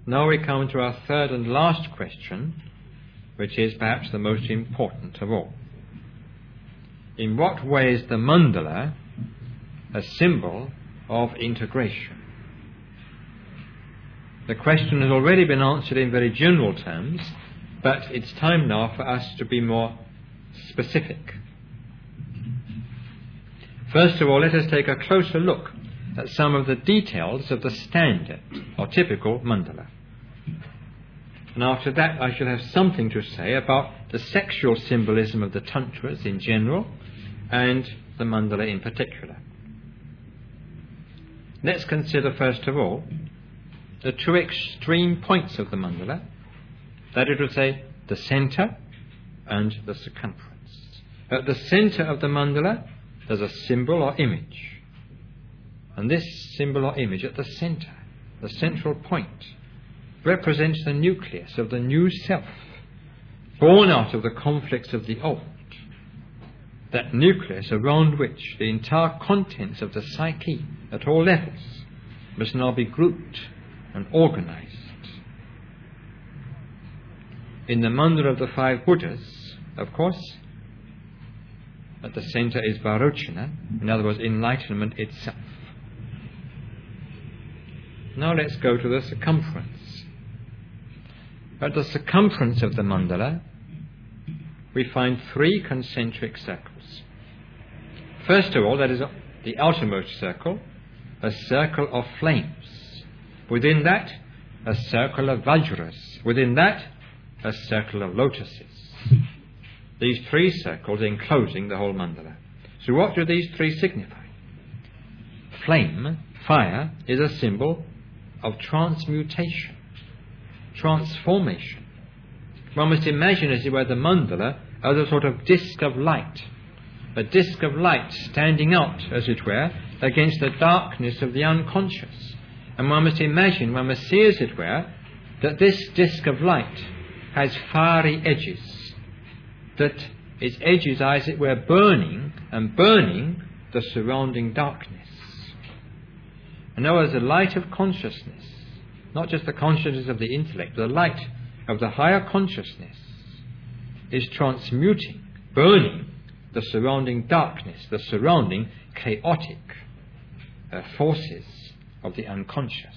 now we come to our third and last question, which is perhaps the most important of all. In what way is the mandala a symbol of integration? The question has already been answered in very general terms, but it's time now for us to be more specific. First of all, let us take a closer look at some of the details of the standard or typical mandala. And after that, I shall have something to say about the sexual symbolism of the tantras in general and the mandala in particular. Let's consider first of all the two extreme points of the mandala, that is to say, the centre and the circumference. At the centre of the mandala, there's a symbol or image. And this symbol or image at the centre, the central point, represents the nucleus of the new self, born out of the conflicts of the old. That nucleus around which the entire contents of the psyche at all levels must now be grouped and organized. In the mandala of the five Buddhas, of course, at the center is Vairochana, in other words, enlightenment itself. Now let's go to the circumference. At the circumference of the mandala, we find three concentric circles. First of all, that is the outermost circle, a circle of flames. Within that, a circle of vajras. Within that, a circle of lotuses. These three circles enclosing the whole mandala. So what do these three signify? Flame, fire, is a symbol of transmutation, transformation. One must imagine, as it were, the mandala as a sort of disc of light, a disc of light standing out, as it were, against the darkness of the unconscious. And one must imagine, one must see, as it were, that this disc of light has fiery edges, that its edges are, as it were, burning the surrounding darkness. And now, as the light of consciousness, not just the consciousness of the intellect, but the light of the higher consciousness, is transmuting, burning the surrounding darkness, the surrounding chaotic forces of the unconscious.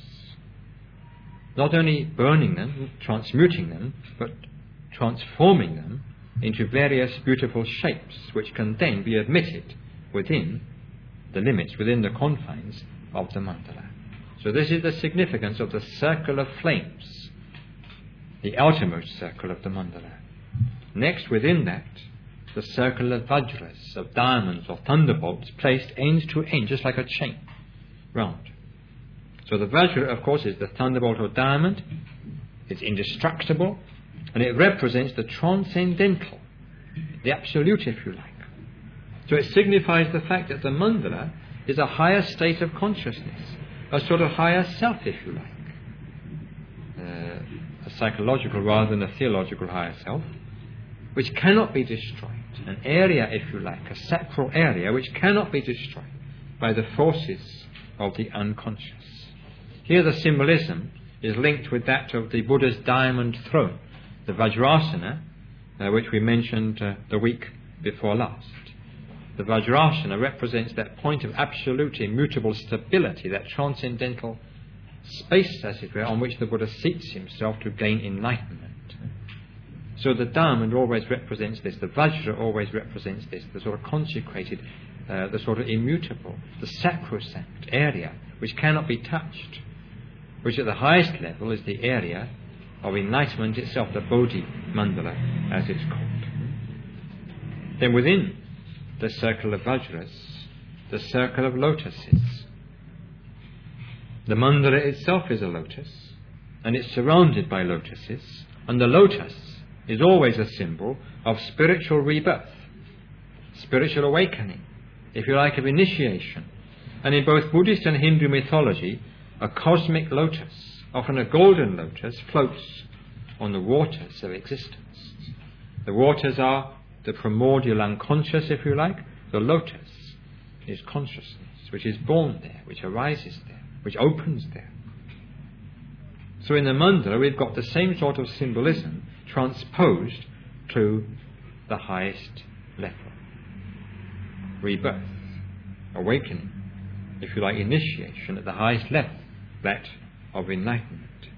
Not only burning them, transmuting them, but transforming them into various beautiful shapes which can then be admitted within the limits, within the confines of the mandala. So this is the significance of the circle of flames, the outermost circle of the mandala. Next, within that, the circle of vajras, of diamonds or thunderbolts, placed end to end, just like a chain, round. So the vajra, of course, is the thunderbolt or diamond. It's indestructible, and it represents the transcendental, the absolute, if you like. So it signifies the fact that the mandala is a higher state of consciousness, a sort of higher self, if you like, a psychological rather than a theological higher self, which cannot be destroyed, an area, if you like, a sacral area which cannot be destroyed by the forces of the unconscious. Here the symbolism is linked with that of the Buddha's diamond throne, the Vajrasana, which we mentioned the week before last. The Vajrasana represents that point of absolute immutable stability, that transcendental space, as it were, on which the Buddha seats himself to gain enlightenment. So the diamond always represents this, the Vajra always represents this, the sort of consecrated, the sort of immutable, the sacrosanct area which cannot be touched, which at the highest level is the area of enlightenment itself, the Bodhi Mandala, as it's called. Then within the circle of Vajras, the circle of lotuses. The mandala itself is a lotus, and it's surrounded by lotuses, and the lotus is always a symbol of spiritual rebirth, spiritual awakening, if you like, of initiation. And in both Buddhist and Hindu mythology, a cosmic lotus, often a golden lotus, floats on the waters of existence. The waters are the primordial unconscious, if you like. The lotus is consciousness, which is born there, which arises there, which opens there. So in the mandala we've got the same sort of symbolism transposed to the highest level. Rebirth, awakening, if you like, initiation at the highest level, that of enlightenment.